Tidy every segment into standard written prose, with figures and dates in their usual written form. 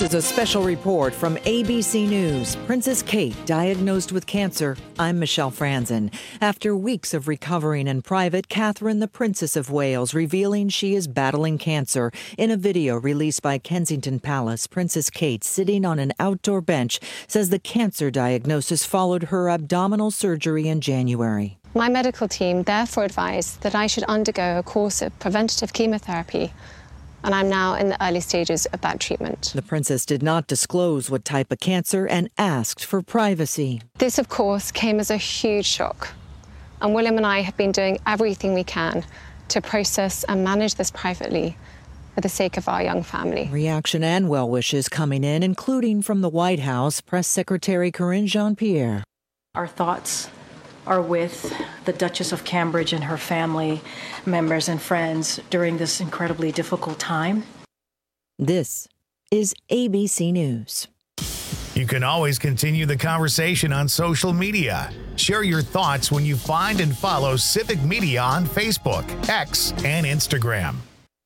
is a special report from ABC News. Princess Kate diagnosed with cancer. I'm Michelle Franzen. After weeks of recovering in private, Catherine, the Princess of Wales, revealing she is battling cancer. In a video released by Kensington Palace, Princess Kate, sitting on an outdoor bench, says the cancer diagnosis followed her abdominal surgery in January. My medical team therefore advised that I should undergo a course of preventative chemotherapy, and I'm now in the early stages of that treatment. The princess did not disclose what type of cancer and asked for privacy. This, of course, came as a huge shock, and William and I have been doing everything we can to process and manage this privately for the sake of our young family. Reaction and well wishes coming in, including from the White House, Press Secretary Karine Jean-Pierre. Our thoughts are with the Duchess of Cambridge and her family members and friends during this incredibly difficult time. This is ABC News. You can always continue the conversation on social media. Share your thoughts when you find and follow Civic Media on Facebook, X, and Instagram.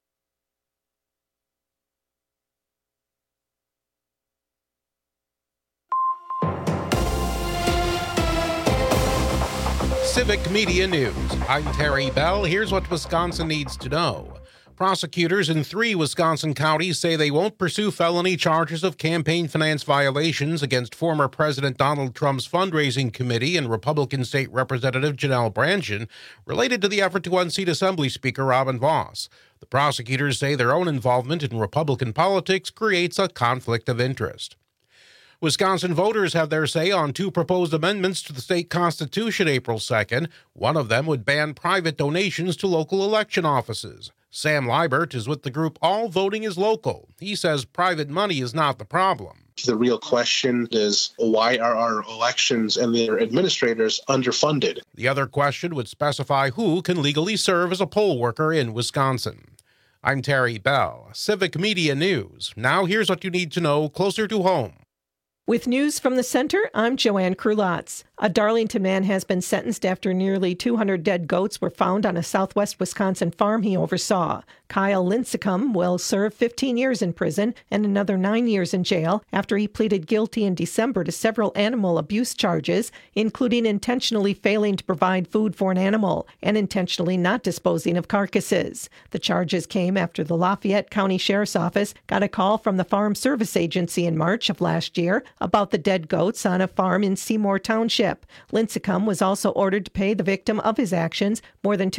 Civic Media News. I'm Terry Bell. Here's what Wisconsin needs to know. Prosecutors in 3 Wisconsin counties say they won't pursue felony charges of campaign finance violations against former President Donald Trump's fundraising committee and Republican State Representative Janelle Brandtjen related to the effort to unseat Assembly Speaker Robin Vos. The prosecutors say their own involvement in Republican politics creates a conflict of interest. Wisconsin voters have their say on 2 proposed amendments to the state constitution April 2nd. One of them would ban private donations to local election offices. Sam Liebert is with the group All Voting is Local. He says private money is not the problem. The real question is, why are our elections and their administrators underfunded? The other question would specify who can legally serve as a poll worker in Wisconsin. I'm Terry Bell, Civic Media News. Now here's what you need to know closer to home. With news from the center, I'm Joanne Krulotz. A Darlington man has been sentenced after nearly 200 dead goats were found on a southwest Wisconsin farm he oversaw. Kyle Lincecum will serve 15 years in prison and another 9 years in jail after he pleaded guilty in December to several animal abuse charges, including intentionally failing to provide food for an animal and intentionally not disposing of carcasses. The charges came after the Lafayette County Sheriff's Office got a call from the Farm Service Agency in March of last year about the dead goats on a farm in Seymour Township. Lincecum was also ordered to pay the victim of his actions more than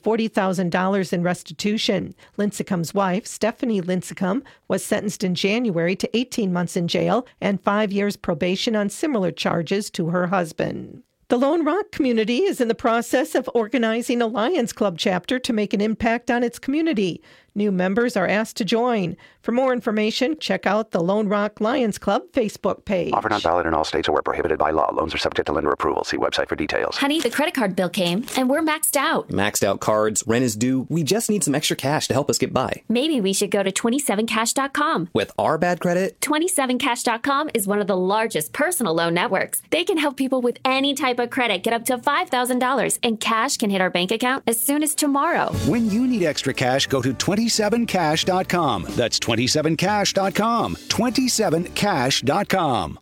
$240,000 in restitution. Lincecum's wife, Stephanie Lincecum, was sentenced in January to 18 months in jail and 5 years probation on similar charges to her husband. The Lone Rock community is in the process of organizing a Lions Club chapter to make an impact on its community. New members are asked to join. For more information, check out the Lone Rock Lions Club Facebook page. Offer not valid in all states or where prohibited by law. Loans are subject to lender approval. See website for details. Honey, the credit card bill came, and we're maxed out. Maxed out cards, rent is due. We just need some extra cash to help us get by. Maybe we should go to 27cash.com. With our bad credit? 27cash.com is one of the largest personal loan networks. They can help people with any type of credit get up to $5,000, and cash can hit our bank account as soon as tomorrow. When you need extra cash, go to 27cash.com. That's 27cash.com. 27cash.com.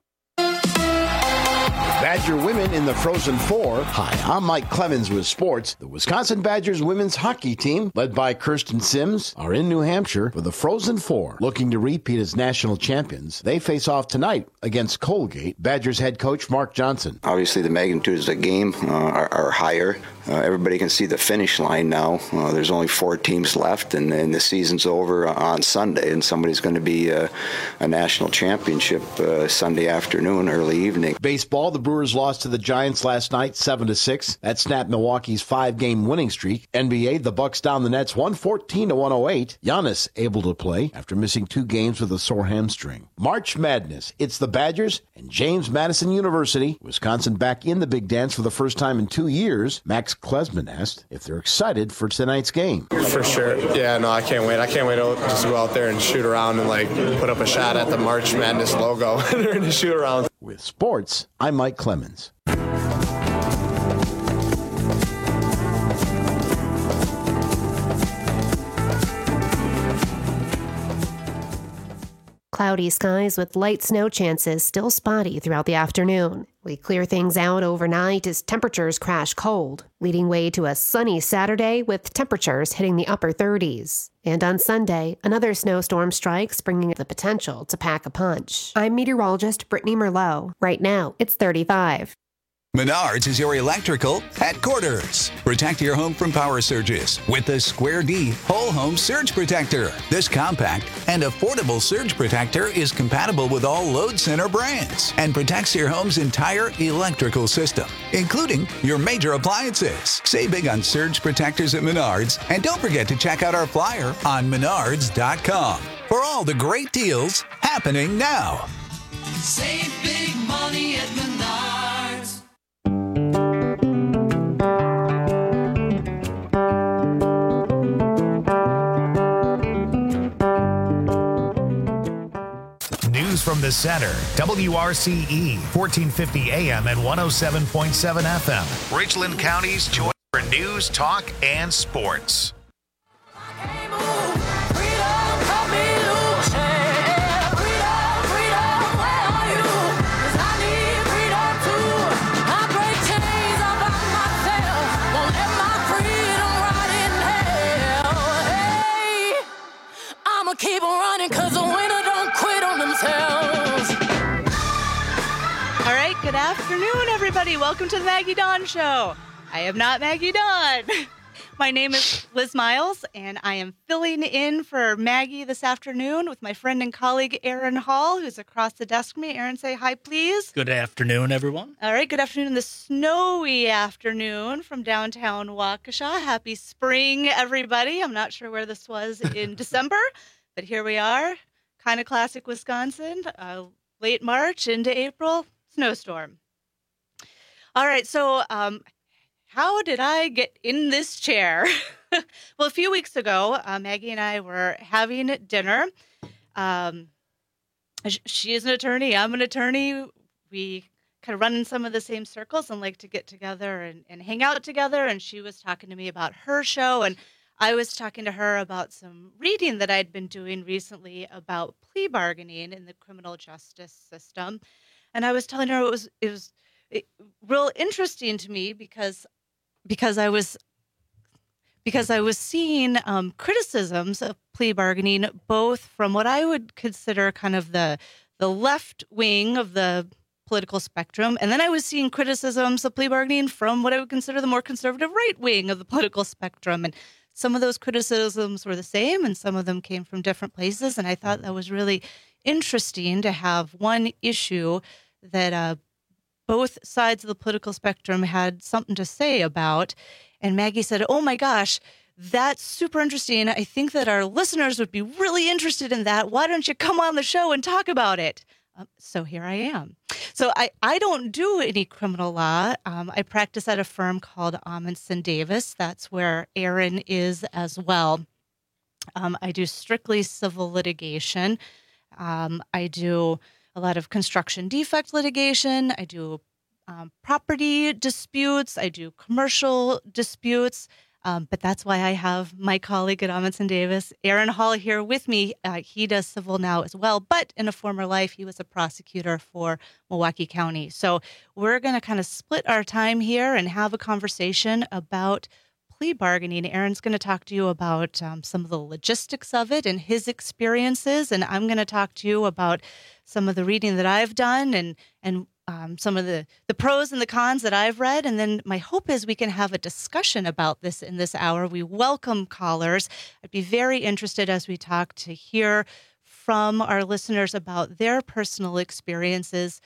Badger women in the Frozen Four. Hi, I'm Mike Clemens with sports. The Wisconsin Badgers women's hockey team, led by Kirsten Sims, are in New Hampshire for the Frozen Four. Looking to repeat as national champions, they face off tonight against Colgate. Badgers head coach Mark Johnson. Obviously, the magnitudes of the game are higher. Everybody can see the finish line now. There's only 4 teams left, and the season's over on Sunday, and somebody's going to be a national championship Sunday afternoon, early evening. Baseball, the Brewers lost to the Giants last night 7-6. That snapped Milwaukee's 5-game winning streak. NBA, the Bucks down the Nets 114-108. Giannis able to play after missing 2 games with a sore hamstring. March Madness. It's the Badgers and James Madison University. Wisconsin back in the big dance for the first time in 2 years. Max Klesman asked if they're excited for tonight's game. For sure. Yeah, no, I can't wait. I can't wait to just go out there and shoot around and put up a shot at the March Madness logo during the shoot around. With sports, I'm Mike Clemens. Cloudy skies with light snow chances still spotty throughout the afternoon. We clear things out overnight as temperatures crash cold, leading way to a sunny Saturday with temperatures hitting the upper 30s. And on Sunday, another snowstorm strikes, bringing the potential to pack a punch. I'm meteorologist Brittany Merlot. Right now, it's 35. Menards is your electrical headquarters. Protect your home from power surges with the Square D Whole Home Surge Protector. This compact and affordable surge protector is compatible with all load center brands and protects your home's entire electrical system, including your major appliances. Save big on surge protectors at Menards, and don't forget to check out our flyer on menards.com for all the great deals happening now. Save big money at Menards. News from the center. WRCE, 1450 AM and 107.7 FM. Richland County's choice for news, talk, and sports. Keep on running, cause the winner don't quit on themselves. All right, good afternoon, everybody. Welcome to the Maggie Dawn Show. I am not Maggie Dawn. My name is Liz Miles, and I am filling in for Maggie this afternoon with my friend and colleague, Aaron Hall, who's across the desk from me. Aaron, say hi, please. Good afternoon, everyone. All right, good afternoon, this snowy afternoon from downtown Waukesha. Happy spring, everybody. I'm not sure where this was in December. But here we are, kind of classic Wisconsin, late March into April, snowstorm. All right, so how did I get in this chair? Well, a few weeks ago, Maggie and I were having dinner. She is an attorney, I'm an attorney. We kind of run in some of the same circles and like to get together and hang out together. And she was talking to me about her show, and I was talking to her about some reading that I'd been doing recently about plea bargaining in the criminal justice system. And I was telling her it was real interesting to me because I was seeing criticisms of plea bargaining, both from what I would consider kind of the left wing of the political spectrum, and then I was seeing criticisms of plea bargaining from what I would consider the more conservative right wing of the political spectrum. And some of those criticisms were the same, and some of them came from different places. And I thought that was really interesting to have one issue that both sides of the political spectrum had something to say about. And Maggie said, "Oh my gosh, that's super interesting. I think that our listeners would be really interested in that. Why don't you come on the show and talk about it?" So here I am. So I don't do any criminal law. I practice at a firm called Amundsen Davis. That's where Aaron is as well. I do strictly civil litigation. I do a lot of construction defect litigation. I do property disputes. I do commercial disputes. But that's why I have my colleague at Amundsen Davis, Aaron Hall, here with me. He does civil now as well, but in a former life, he was a prosecutor for Milwaukee County. So we're going to kind of split our time here and have a conversation about plea bargaining. Aaron's going to talk to you about some of the logistics of it and his experiences, and I'm going to talk to you about some of the reading that I've done and some of the pros and the cons that I've read. And then my hope is we can have a discussion about this in this hour. We welcome callers. I'd be very interested as we talk to hear from our listeners about their personal experiences.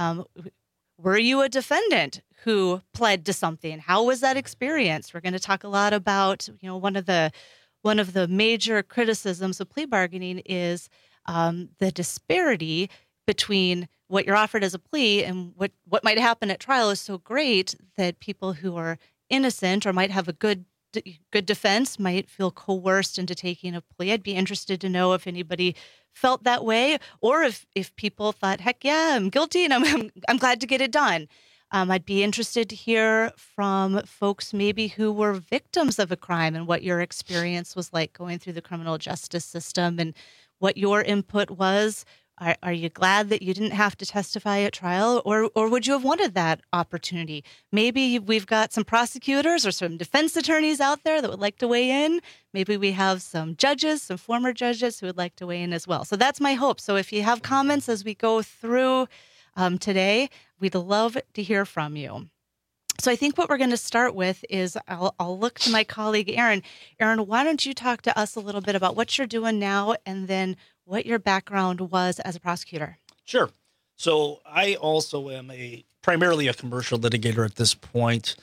Were you a defendant who pled to something? How was that experience? We're going to talk a lot about, one of the major criticisms of plea bargaining is the disparity between what you're offered as a plea and what might happen at trial is so great that people who are innocent or might have a good defense might feel coerced into taking a plea. I'd be interested to know if anybody felt that way, or if people thought, heck yeah, I'm guilty and I'm glad to get it done. I'd be interested to hear from folks maybe who were victims of a crime and what your experience was like going through the criminal justice system and what your input was Are you glad that you didn't have to testify at trial, or would you have wanted that opportunity? Maybe we've got some prosecutors or some defense attorneys out there that would like to weigh in. Maybe we have some judges, some former judges who would like to weigh in as well. So that's my hope. So if you have comments as we go through today, we'd love to hear from you. So I think what we're going to start with is I'll look to my colleague, Aaron. Aaron, why don't you talk to us a little bit about what you're doing now and then what your background was as a prosecutor? Sure. So I also am primarily a commercial litigator at this point.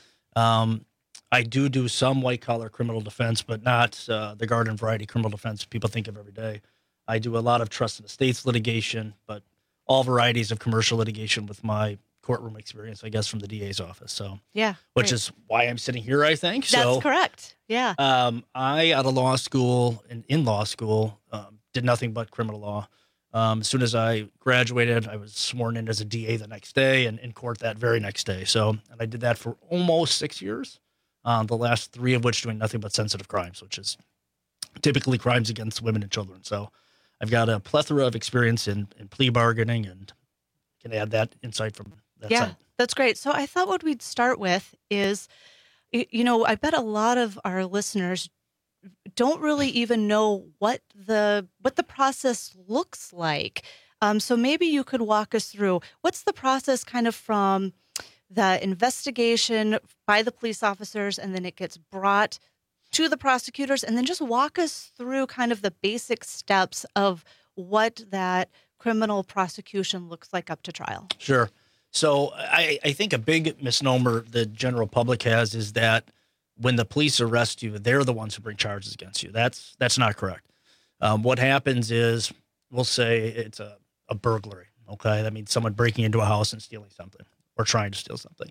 I do some white-collar criminal defense, but not the garden variety criminal defense people think of every day. I do a lot of trust and estates litigation, but all varieties of commercial litigation with my courtroom experience, I guess, from the DA's office. So, yeah, which is why I'm sitting here, I think. That's correct. Yeah. I, out of law school, in law school, did nothing but criminal law. As soon as I graduated, I was sworn in as a DA the next day and in court that very next day. So, and I did that for almost 6 years, the last 3 of which doing nothing but sensitive crimes, which is typically crimes against women and children. So I've got a plethora of experience in plea bargaining and can add that insight from that side. That's great. So I thought what we'd start with is, I bet a lot of our listeners don't really even know what the process looks like. So maybe you could walk us through what's the process kind of from the investigation by the police officers and then it gets brought to the prosecutors, and then just walk us through kind of the basic steps of what that criminal prosecution looks like up to trial. Sure. So I think a big misnomer the general public has is that when the police arrest you, they're the ones who bring charges against you. That's not correct. What happens is, we'll say it's a burglary, okay? That means someone breaking into a house and stealing something or trying to steal something.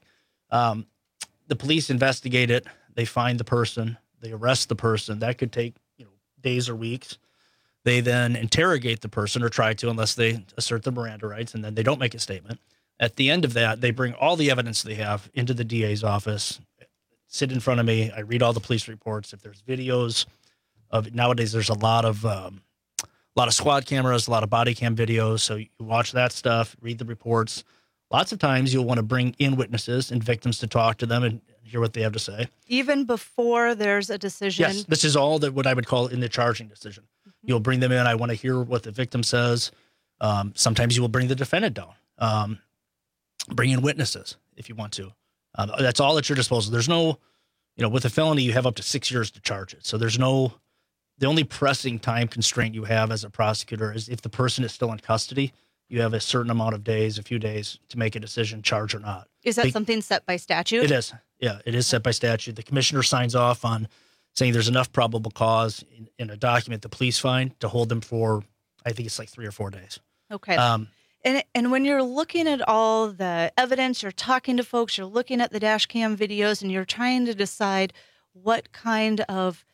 The police investigate it. They find the person. They arrest the person. That could take days or weeks. They then interrogate the person or try to, unless they assert their Miranda rights, and then they don't make a statement. At the end of that, they bring all the evidence they have into the DA's office, sit in front of me. I read all the police reports. If there's videos of nowadays, there's a lot of squad cameras, a lot of body cam videos. So you watch that stuff, read the reports. Lots of times you'll want to bring in witnesses and victims to talk to them and hear what they have to say. Even before there's a decision? Yes, this is all that what I would call in the charging decision. Mm-hmm. You'll bring them in. I want to hear what the victim says. Sometimes you will bring the defendant down. Bring in witnesses if you want to. That's all at your disposal. There's no, with a felony, you have up to 6 years to charge it. So the only pressing time constraint you have as a prosecutor is if the person is still in custody, you have a certain amount of days, a few days to make a decision, charge or not. Is that something set by statute? It is. Yeah, it is set by statute. The commissioner signs off on saying there's enough probable cause in a document the police find to hold them for, I think it's like 3 or 4 days. Okay. And when you're looking at all the evidence, you're talking to folks, you're looking at the dash cam videos, and you're trying to decide what kind of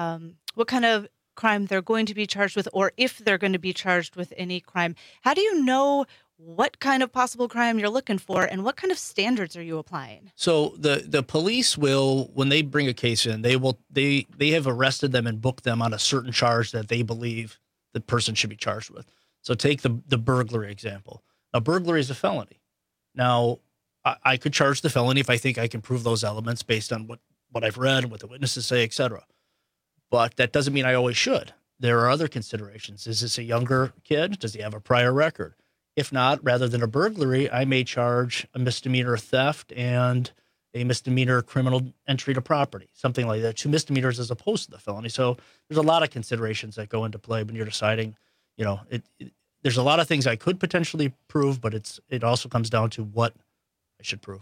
crime they're going to be charged with, or if they're going to be charged with any crime. How do you know what kind of possible crime you're looking for, and what kind of standards are you applying? So the police will, when they bring a case in, they have arrested them and booked them on a certain charge that they believe the person should be charged with. So take the burglary example. A burglary is a felony. Now, I could charge the felony if I think I can prove those elements based on what I've read, what the witnesses say, et cetera. But that doesn't mean I always should. There are other considerations. Is this a younger kid? Does he have a prior record? If not, rather than a burglary, I may charge a misdemeanor theft and a misdemeanor criminal entry to property, something like that. 2 misdemeanors as opposed to the felony. So there's a lot of considerations that go into play when you're deciding, there's a lot of things I could potentially prove, but it also comes down to what I should prove.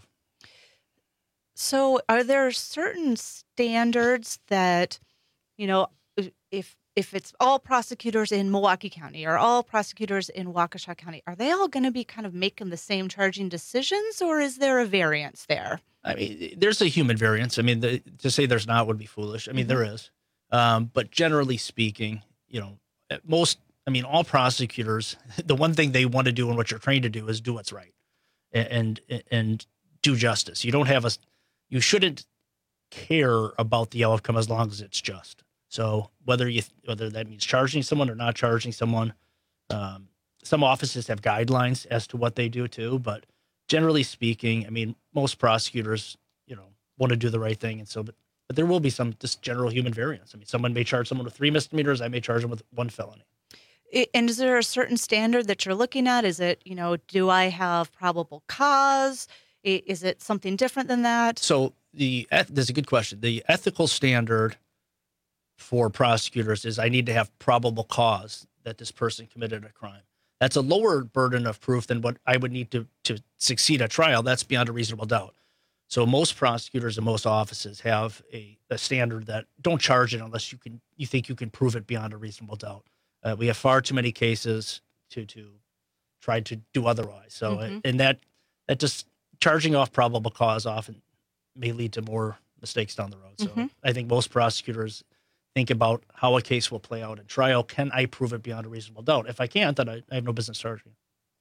So are there certain standards that, if it's all prosecutors in Milwaukee County or all prosecutors in Waukesha County, are they all going to be kind of making the same charging decisions, or is there a variance there? I mean, there's a human variance. I mean, to say there's not would be foolish. I mean, there is. But generally speaking, all prosecutors, the one thing they want to do and what you're trained to do is do what's right and do justice. You shouldn't care about the outcome as long as it's just. So whether that means charging someone or not charging someone, some offices have guidelines as to what they do too, but generally speaking, I mean, most prosecutors, want to do the right thing. And so, but there will be some just general human variance. I mean, someone may charge someone with 3 misdemeanors. I may charge them with 1 felony. And is there a certain standard that you're looking at? Is it, do I have probable cause? Is it something different than that? So that's a good question. The ethical standard for prosecutors is I need to have probable cause that this person committed a crime. That's a lower burden of proof than what I would need to succeed at trial. That's beyond a reasonable doubt. So most prosecutors and most offices have a standard that don't charge it unless you think you can prove it beyond a reasonable doubt. We have far too many cases to try to do otherwise. So and that just charging off probable cause often may lead to more mistakes down the road. So I think most prosecutors think about how a case will play out in trial. Can I prove it beyond a reasonable doubt? If I can't, then I have no business charging.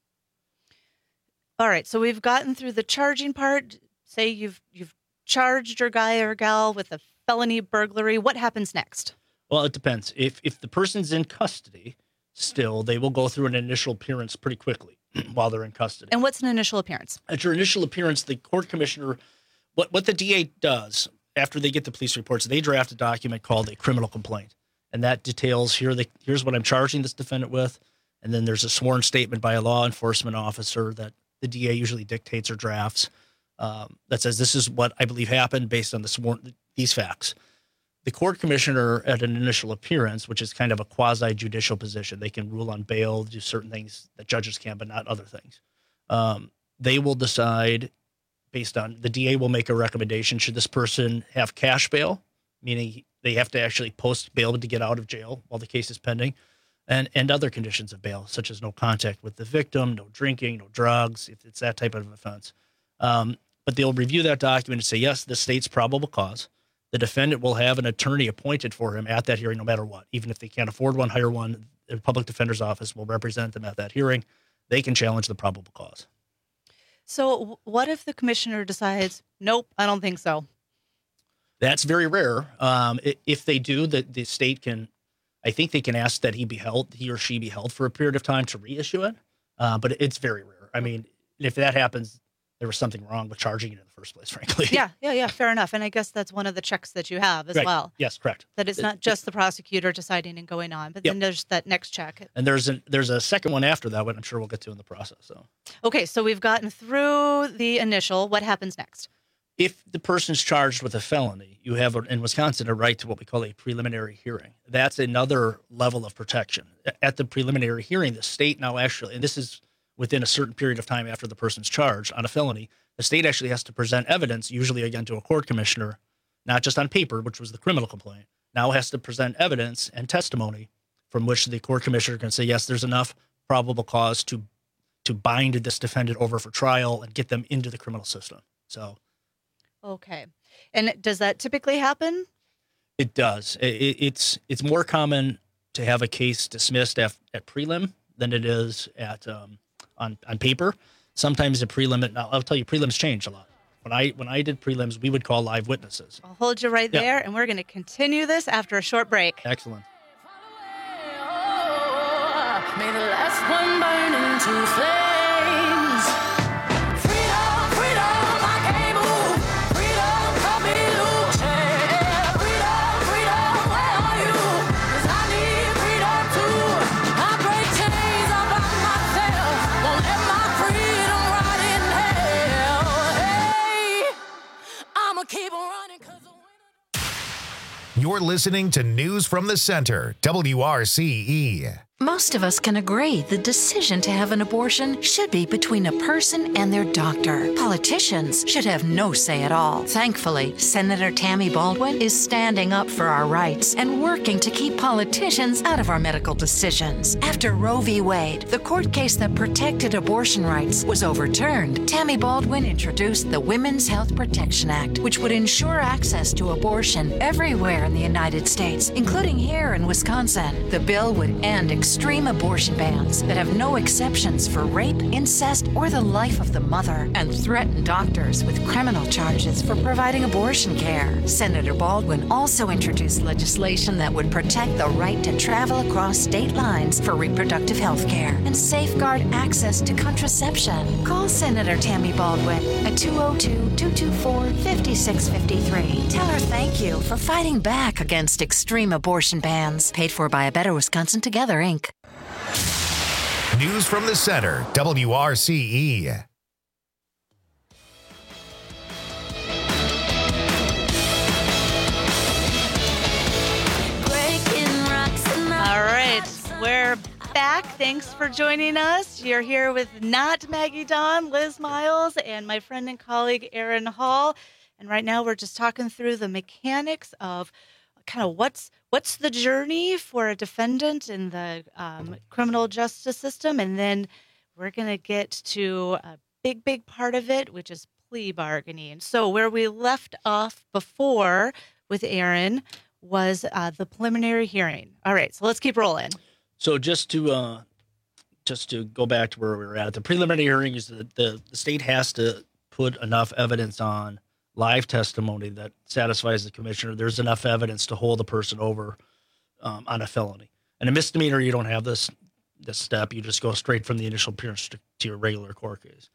All right. So we've gotten through the charging part. Say you've charged your guy or gal with a felony burglary. What happens next? Well, it depends. If the person's in custody still, they will go through an initial appearance pretty quickly while they're in custody. And what's an initial appearance? At your initial appearance, the court commissioner, what the DA does after they get the police reports, they draft a document called a criminal complaint. And that details here's what I'm charging this defendant with. And then there's a sworn statement by a law enforcement officer that the DA usually dictates or drafts that says this is what I believe happened based on these facts. The court commissioner at an initial appearance, which is kind of a quasi-judicial position, they can rule on bail, do certain things that judges can, but not other things. They will decide based on, the DA will make a recommendation. Should this person have cash bail, meaning they have to actually post bail to get out of jail while the case is pending, and other conditions of bail, such as no contact with the victim, no drinking, no drugs, if it's that type of offense. But they'll review that document and say, yes, this states probable cause. The defendant will have an attorney appointed for him at that hearing no matter what. Even if they can't afford one, hire one. The public defender's office will represent them at that hearing. They can challenge the probable cause. So what if the commissioner decides, nope, I don't think so? That's very rare. If they do, the state can, I think they can ask that he or she be held for a period of time to reissue it. But it's very rare. I mean, if that happens, there was something wrong with charging it in the first place, frankly. Yeah, fair enough. And I guess that's one of the checks that you have as well. Yes, correct. That it's not just the prosecutor deciding and going on, but then there's that next check. And there's a second one after that, which I'm sure we'll get to in the process. So, okay, so we've gotten through the initial. What happens next? If the person's charged with a felony, you have in Wisconsin a right to what we call a preliminary hearing. That's another level of protection. At the preliminary hearing, the state now actually, and this is within a certain period of time after the person's charged on a felony, the state actually has to present evidence, usually again to a court commissioner, not just on paper, which was the criminal complaint, now has to present evidence and testimony from which the court commissioner can say, yes, there's enough probable cause to bind this defendant over for trial and get them into the criminal system. So, okay. And does that typically happen? It does. It's more common to have a case dismissed at prelim than it is at on paper. Sometimes the prelim, I'll tell you, prelims change a lot. When I did prelims, we would call live witnesses. I'll hold you right there, and we're going to continue this after a short break. Excellent. May the last one burn into flames. Freedom, freedom, I can't move. Freedom, cut me loose. Yeah, freedom, freedom, where are you? 'Cause I need freedom too. I break chains all by myself. Won't let my freedom rot in hell. Hey, I'ma keep on running 'cause You're listening to News from the Center, WRCE. Most of us can agree the decision to have an abortion should be between a person and their doctor. Politicians should have no say at all. Thankfully, Senator Tammy Baldwin is standing up for our rights and working to keep politicians out of our medical decisions. After Roe v. Wade, the court case that protected abortion rights, was overturned, Tammy Baldwin introduced the Women's Health Protection Act, which would ensure access to abortion everywhere in the United States, including here in Wisconsin. The bill would end extreme abortion bans that have no exceptions for rape, incest, or the life of the mother, and threaten doctors with criminal charges for providing abortion care. Senator Baldwin also introduced legislation that would protect the right to travel across state lines for reproductive health care and safeguard access to contraception. Call Senator Tammy Baldwin at 202-224-5653. Tell her thank you for fighting back against extreme abortion bans. Paid for by A Better Wisconsin Together, Inc. News from the Center, WRCE. All right, we're back. Thanks for joining us. You're here with not Maggie Dawn, Liz Miles, and my friend and colleague Erin Hall. And right now we're just talking through the mechanics of kind of what's the journey for a defendant in the criminal justice system. And then we're going to get to a big part of it, which is plea bargaining. So where we left off before with Erin was the preliminary hearing. All right, so let's keep rolling. So just to go back to where we were at, the preliminary hearing is that the state has to put enough evidence on live testimony that satisfies the commissioner. There's enough evidence to hold a person over on a felony. And a misdemeanor, you don't have this step. You just go straight from the initial appearance to your regular court case.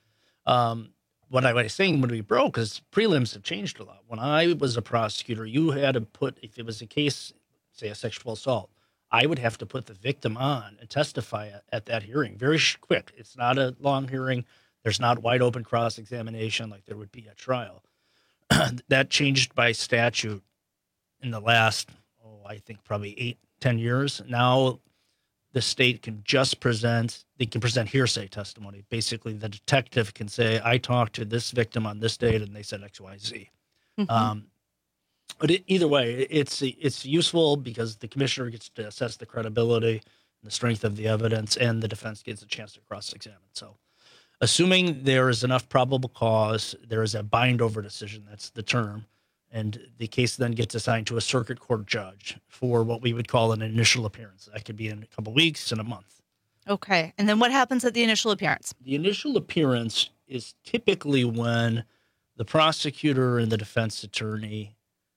What I was saying when we broke is prelims have changed a lot. When I was a prosecutor, you had to put, if it was a case, say a sexual assault, I would have to put the victim on and testify at that hearing. Very quick. It's not a long hearing. There's not wide open cross-examination like there would be at trial. That changed by statute in the last, I think probably 8-10 years. Now the state can just present hearsay testimony. Basically, the detective can say, I talked to this victim on this date and they said X, Y, Z. Mm-hmm. But either way, it's useful because the commissioner gets to assess the credibility and the strength of the evidence, and the defense gets a chance to cross-examine. So assuming there is enough probable cause, there is a bind-over decision, that's the term, and the case then gets assigned to a circuit court judge for what we would call an initial appearance. That could be in a couple weeks and a month. Okay. And then what happens at the initial appearance? The initial appearance is typically when the prosecutor and the defense attorney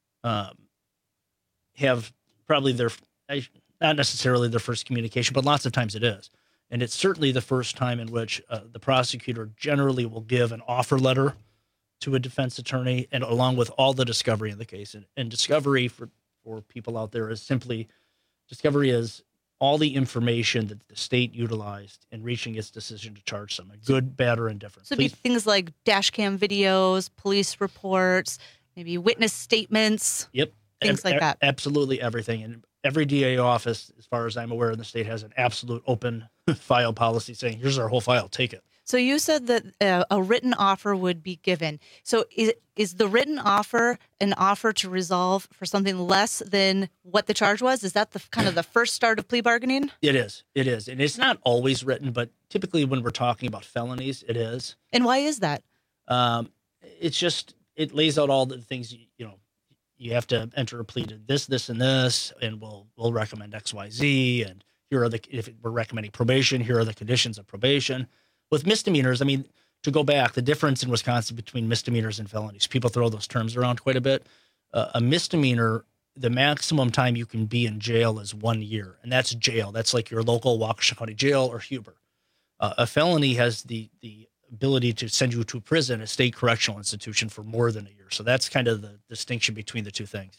have probably not necessarily their first communication, but lots of times it is. And it's certainly the first time in which the prosecutor generally will give an offer letter to a defense attorney, and along with all the discovery in the case. And discovery for people out there is simply, discovery is all the information that the state utilized in reaching its decision to charge someone, good, bad, or indifferent. So it'd be things like dash cam videos, police reports, maybe witness statements. Yep. Things like that. Absolutely everything. And every DA office, as far as I'm aware in the state, has an absolute open file policy saying, here's our whole file, take it. So you said that a written offer would be given. So is the written offer an offer to resolve for something less than what the charge was? Is that the kind of the first start of plea bargaining? It is. And it's not always written, but typically when we're talking about felonies, it is. And why is that? It's just, it lays out all the things, you have to enter a plea to this, and this, and we'll recommend X, Y, Z, and here are if we're recommending probation, here are the conditions of probation. With misdemeanors, I mean, to go back, the difference in Wisconsin between misdemeanors and felonies, people throw those terms around quite a bit. A misdemeanor, the maximum time you can be in jail is 1 year, and that's jail. That's like your local Waukesha County Jail or Huber. A felony has the ability to send you to prison, a state correctional institution, for more than a year. So that's kind of the distinction between the two things.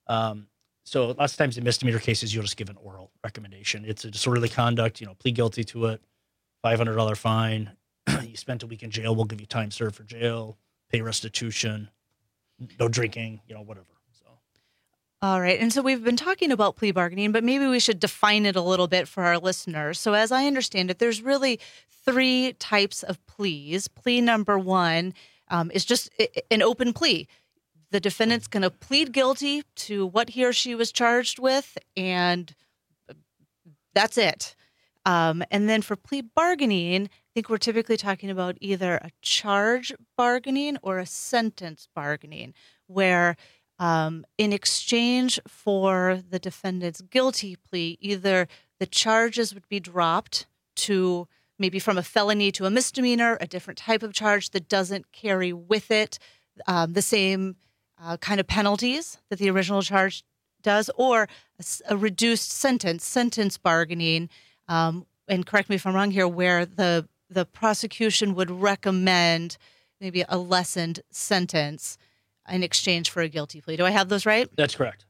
So lots of times in misdemeanor cases, you'll just give an oral recommendation. It's a disorderly conduct, plead guilty to it, $500 fine. You spent a week in jail, we'll give you time served for jail, pay restitution, no drinking, whatever. So, all right. And so we've been talking about plea bargaining, but maybe we should define it a little bit for our listeners. So as I understand it, there's really 3 types of pleas. Plea number 1 is just an open plea. The defendant's going to plead guilty to what he or she was charged with, and that's it. And then for plea bargaining, I think we're typically talking about either a charge bargaining or a sentence bargaining, where in exchange for the defendant's guilty plea, either the charges would be dropped to maybe from a felony to a misdemeanor, a different type of charge that doesn't carry with it the same kind of penalties that the original charge does, or a reduced sentence bargaining. And correct me if I'm wrong here, where the prosecution would recommend maybe a lessened sentence in exchange for a guilty plea. Do I have those right? That's correct.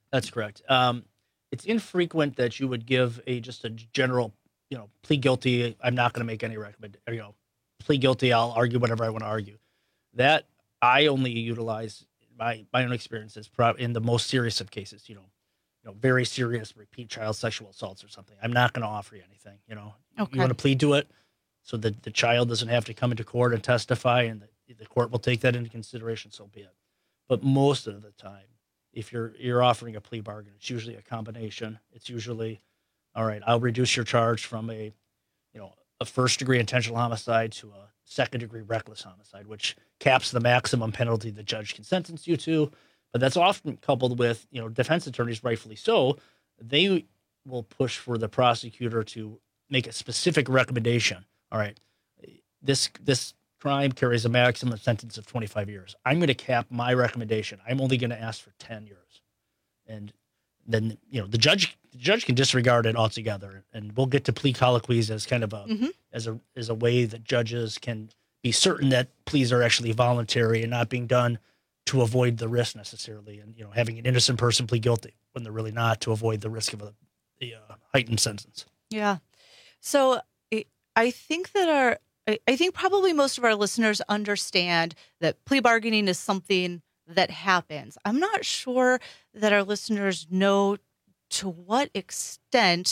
It's infrequent that you would give just a general, plea guilty. I'm not going to make any recommendation. Plea guilty. I'll argue whatever I want to argue. That I only utilize my own experiences in the most serious of cases. Very serious repeat child sexual assaults or something. I'm not going to offer you anything. Okay. You want to plead to it, so that the child doesn't have to come into court and testify, and the court will take that into consideration. So be it. But most of the time, if you're offering a plea bargain, it's usually a combination. It's usually, all right, I'll reduce your charge from a first degree intentional homicide to a second degree reckless homicide, which caps the maximum penalty the judge can sentence you to. But that's often coupled with, defense attorneys, rightfully so, they will push for the prosecutor to make a specific recommendation. All right, this crime carries a maximum sentence of 25 years. I'm going to cap my recommendation. I'm only going to ask for 10 years. And then, the judge can disregard it altogether. And we'll get to plea colloquies as kind of as a way that judges can be certain that pleas are actually voluntary and not being done to avoid the risk necessarily. And, having an innocent person plead guilty when they're really not, to avoid the risk of a heightened sentence. Yeah. So I think probably most of our listeners understand that plea bargaining is something that happens. I'm not sure that our listeners know to what extent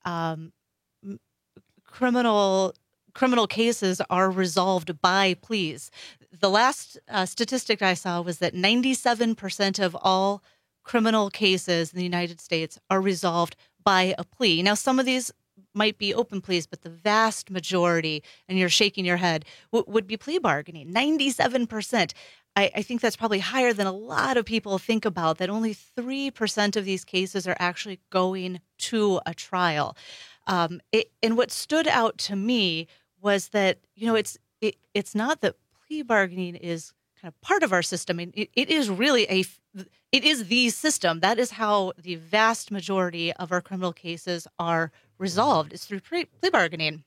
criminal cases are resolved by pleas. The last statistic I saw was that 97% of all criminal cases in the United States are resolved by a plea. Now, some of these might be open pleas, but the vast majority, and you're shaking your head, would be plea bargaining. 97%. I think that's probably higher than a lot of people think about, that only 3% of these cases are actually going to a trial. And what stood out to me was that, it's not that plea bargaining is kind of part of our system. It is really it is the system. That is how the vast majority of our criminal cases are resolved. It's through plea bargaining.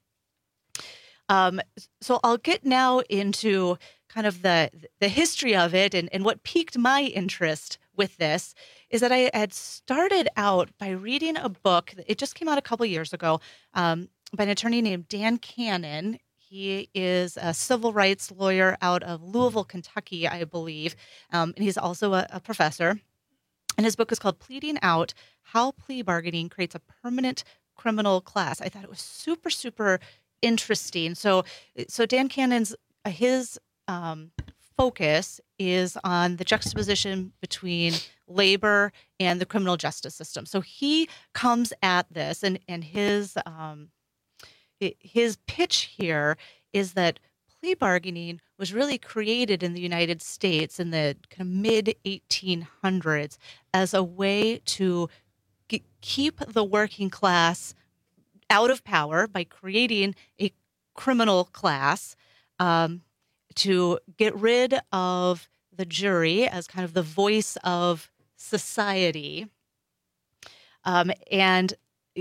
So I'll get now into kind of the history of it, and what piqued my interest with this is that I had started out by reading a book. It just came out a couple years ago by an attorney named Dan Cannon. He is a civil rights lawyer out of Louisville, Kentucky, I believe, and he's also a professor. And his book is called Pleading Out: How Plea Bargaining Creates a Permanent Criminal Class. I thought it was super, super interesting. So Dan Cannon's his focus is on the juxtaposition between labor and the criminal justice system. So he comes at this, and his pitch here is that plea bargaining was really created in the United States in the kind of mid-1800s as a way to keep the working class out of power by creating a criminal class, to get rid of the jury as kind of the voice of society, and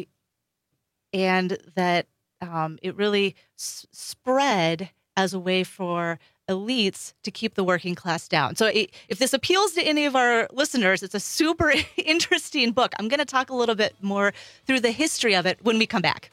that it really spread as a way for elites to keep the working class down. So if this appeals to any of our listeners, it's a super interesting book. I'm going to talk a little bit more through the history of it when we come back.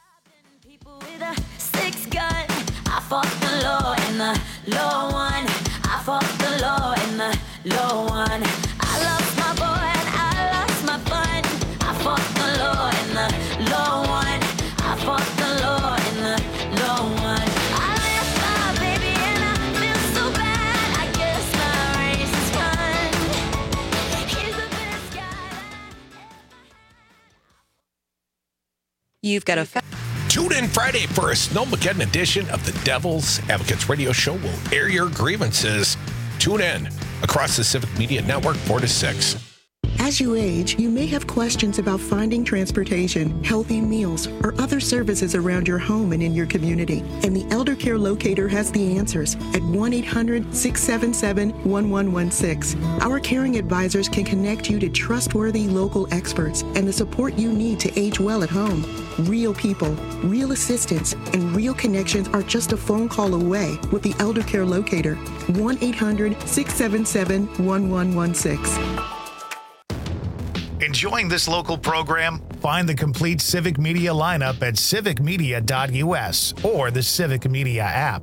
I fought the law in the low one. I fought the law in the low one. I lost my boy and I lost my fun. I fought the law in the low one. I fought the law in the low one. I left my baby and I feel so bad. I guess my race is fun. He's the best guy. You've got a Tune in Friday for a Snowmageddon edition of the Devil's Advocates Radio Show. We'll air your grievances. Tune in across the Civic Media Network, 4 to 6. As you age, you may have questions about finding transportation, healthy meals, or other services around your home and in your community. And the Elder Care Locator has the answers at 1-800-677-1116. Our caring advisors can connect you to trustworthy local experts and the support you need to age well at home. Real people, real assistance, and real connections are just a phone call away with the Elder Care Locator. 1-800-677-1116. Enjoying this local program? Find the complete Civic Media lineup at civicmedia.us or the Civic Media app.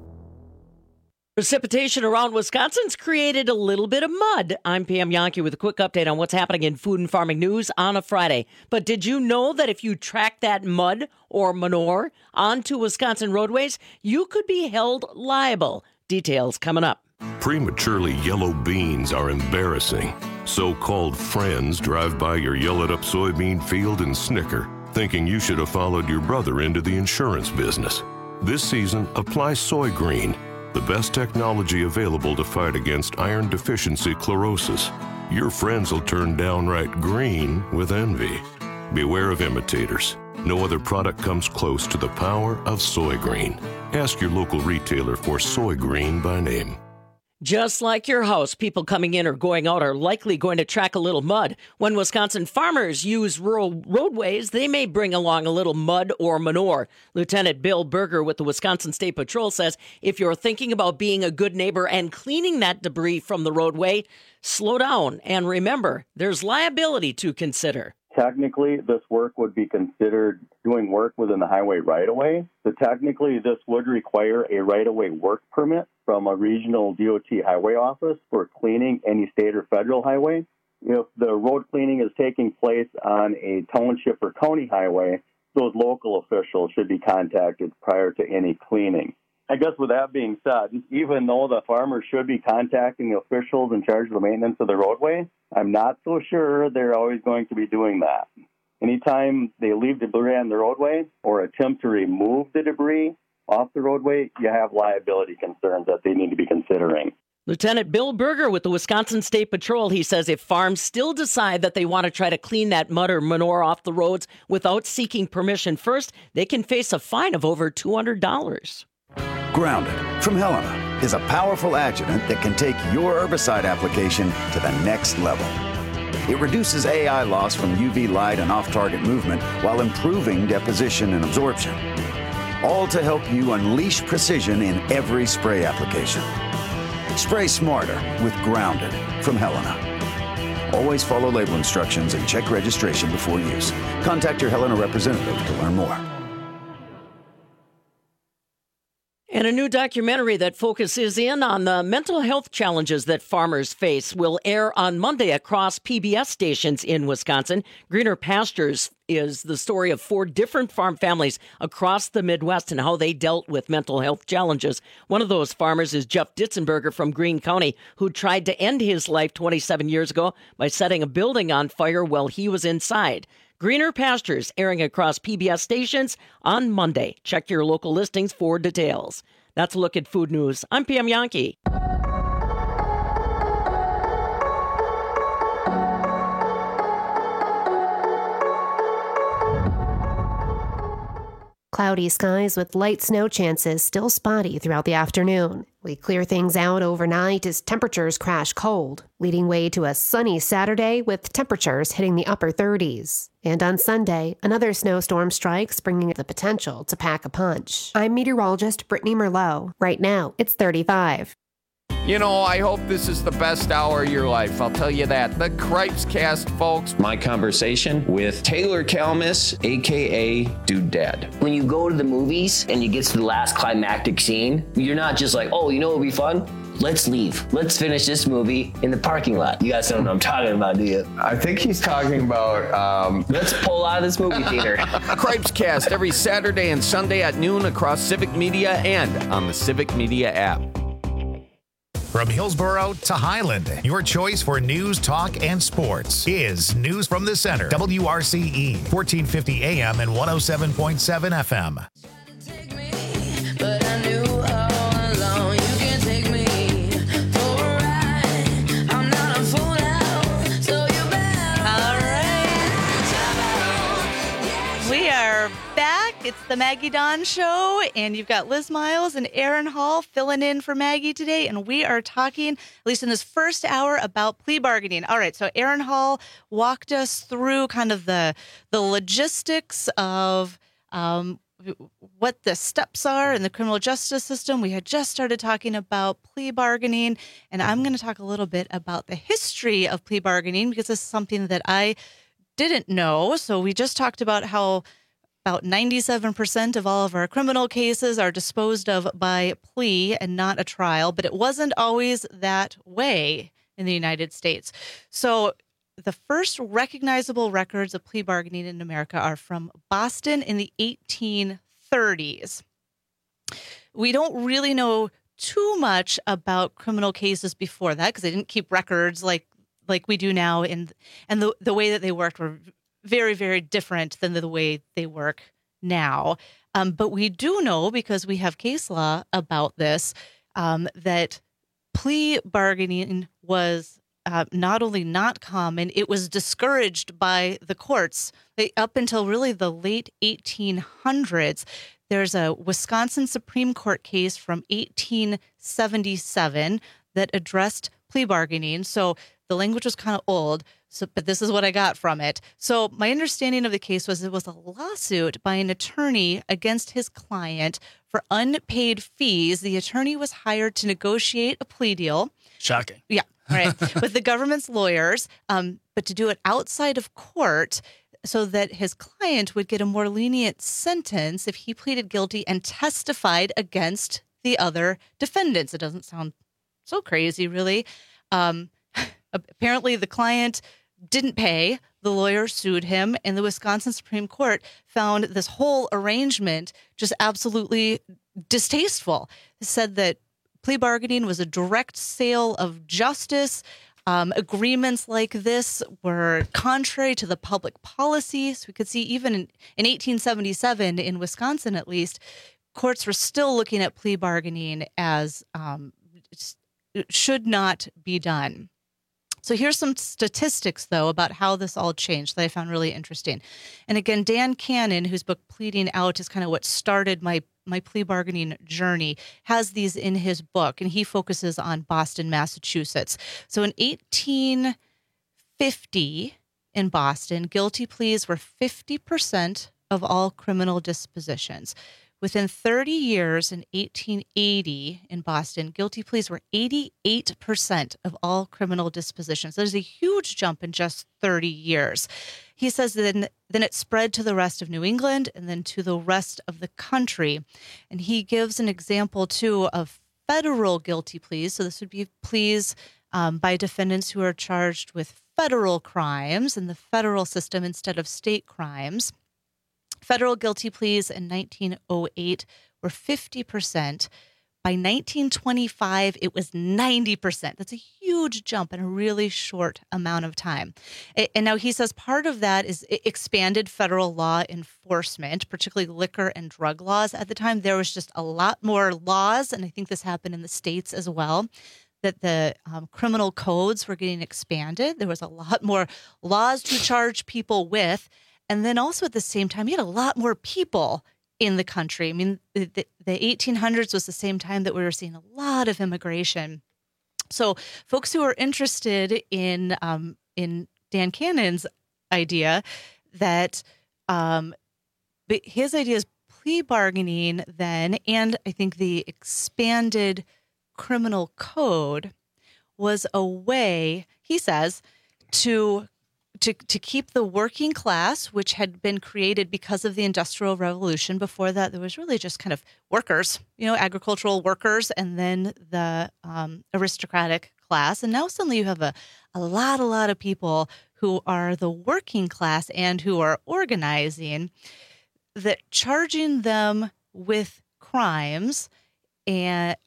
Precipitation around Wisconsin's created a little bit of mud. I'm Pam Yankee with a quick update on what's happening in food and farming news on a Friday. But did you know that if you track that mud or manure onto Wisconsin roadways, you could be held liable? Details coming up. Prematurely yellow beans are embarrassing. So-called friends drive by your yellowed-up soybean field and snicker, thinking you should have followed your brother into the insurance business. This season, apply Soy Green, the best technology available to fight against iron deficiency chlorosis. Your friends will turn downright green with envy. Beware of imitators. No other product comes close to the power of Soy Green. Ask your local retailer for Soy Green by name. Just like your house, people coming in or going out are likely going to track a little mud. When Wisconsin farmers use rural roadways, they may bring along a little mud or manure. Lieutenant Bill Berger with the Wisconsin State Patrol says if you're thinking about being a good neighbor and cleaning that debris from the roadway, slow down and remember, there's liability to consider. Technically, this work would be considered doing work within the highway right-of-way. So technically, this would require a right-of-way work permit from a regional DOT highway office for cleaning any state or federal highway. If the road cleaning is taking place on a township or county highway, those local officials should be contacted prior to any cleaning. I guess with that being said, even though the farmer should be contacting the officials in charge of the maintenance of the roadway, I'm not so sure they're always going to be doing that. Anytime they leave debris on the roadway or attempt to remove the debris off the roadway, you have liability concerns that they need to be considering. Lieutenant Bill Berger with the Wisconsin State Patrol, he says if farms still decide that they want to try to clean that mud or manure off the roads without seeking permission first, they can face a fine of over $200. Grounded from Helena is a powerful adjuvant that can take your herbicide application to the next level. It reduces AI loss from UV light and off-target movement while improving deposition and absorption. All to help you unleash precision in every spray application. Spray smarter with Grounded from Helena. Always follow label instructions and check registration before use. Contact your Helena representative to learn more. And a new documentary that focuses in on the mental health challenges that farmers face will air on Monday across PBS stations in Wisconsin. Greener Pastures is the story of 4 different farm families across the Midwest and how they dealt with mental health challenges. One of those farmers is Jeff Ditzenberger from Greene County, who tried to end his life 27 years ago by setting a building on fire while he was inside. Greener Pastures airing across PBS stations on Monday. Check your local listings for details. That's a look at food news. I'm Pam Yankee. Cloudy skies with light snow chances, still spotty throughout the afternoon. We clear things out overnight as temperatures crash cold, leading way to a sunny Saturday with temperatures hitting the upper 30s. And on Sunday, another snowstorm strikes, bringing the potential to pack a punch. I'm meteorologist Brittany Merlot. Right now, it's 35. You know, I hope this is the best hour of your life. I'll tell you that. The Cripes Cast, folks. My conversation with Taylor Kalmus, a.k.a. Dude Dad. When you go to the movies and you get to the last climactic scene, you're not just like, oh, you know what would be fun? Let's leave. Let's finish this movie in the parking lot. You guys don't know what I'm talking about, do you? I think he's talking about... Let's pull out of this movie theater. Cripes Cast every Saturday and Sunday at noon across Civic Media and on the Civic Media app. From Hillsboro to Highland, your choice for news, talk, and sports is News from the Center. WRCE, 1450 AM and 107.7 FM. But I knew all along you can take me for a ride. I'm not a fool now, so you better the Maggie Dawn Show, and you've got Liz Miles and Aaron Hall filling in for Maggie today, and we are talking, at least in this first hour, about plea bargaining. All right, so Aaron Hall walked us through kind of the logistics of what the steps are in the criminal justice system. We had just started talking about plea bargaining, and I'm going to talk a little bit about the history of plea bargaining because this is something that I didn't know. So we just talked about how about 97% of all of our criminal cases are disposed of by plea and not a trial, but it wasn't always that way in the United States. So the first recognizable records of plea bargaining in America are from Boston in the 1830s. We don't really know too much about criminal cases before that because they didn't keep records like we do now, and the way that they worked were very, very different than the way they work now. But we do know, because we have case law about this, that plea bargaining was not only not common, it was discouraged by the courts. Up until really the late 1800s, there's a Wisconsin Supreme Court case from 1877 that addressed plea bargaining. So the language was kind of old, but this is what I got from it. So my understanding of the case was it was a lawsuit by an attorney against his client for unpaid fees. The attorney was hired to negotiate a plea deal. Shocking. Yeah, right. With the government's lawyers, but to do it outside of court so that his client would get a more lenient sentence if he pleaded guilty and testified against the other defendants. It doesn't sound so crazy, really. Apparently, the client didn't pay. The lawyer sued him, and the Wisconsin Supreme Court found this whole arrangement just absolutely distasteful. It said that plea bargaining was a direct sale of justice. Agreements like this were contrary to the public policy. So we could see even in 1877, in Wisconsin at least, courts were still looking at plea bargaining as it should not be done. So here's some statistics, though, about how this all changed that I found really interesting. And again, Dan Cannon, whose book Pleading Out is kind of what started my plea bargaining journey, has these in his book, and he focuses on Boston, Massachusetts. So in 1850 in Boston, guilty pleas were 50% of all criminal dispositions. Within 30 years, in 1880 in Boston, guilty pleas were 88% of all criminal dispositions. There's a huge jump in just 30 years. He says then it spread to the rest of New England and then to the rest of the country. And he gives an example, too, of federal guilty pleas. So this would be pleas by defendants who are charged with federal crimes in the federal system instead of state crimes. Federal guilty pleas in 1908 were 50%. By 1925, it was 90%. That's a huge jump in a really short amount of time. And now he says part of that is expanded federal law enforcement, particularly liquor and drug laws. At the time, there was just a lot more laws, and I think this happened in the states as well, that the criminal codes were getting expanded. There was a lot more laws to charge people with. And then also at the same time, you had a lot more people in the country. I mean, the 1800s was the same time that we were seeing a lot of immigration. So folks who are interested in Dan Cannon's idea that his idea is plea bargaining then, and I think the expanded criminal code was a way, he says, to keep the working class, which had been created because of the Industrial Revolution. Before that, there was really just kind of workers, agricultural workers, and then the aristocratic class. And now suddenly you have a lot of people who are the working class and who are organizing, that charging them with crimes and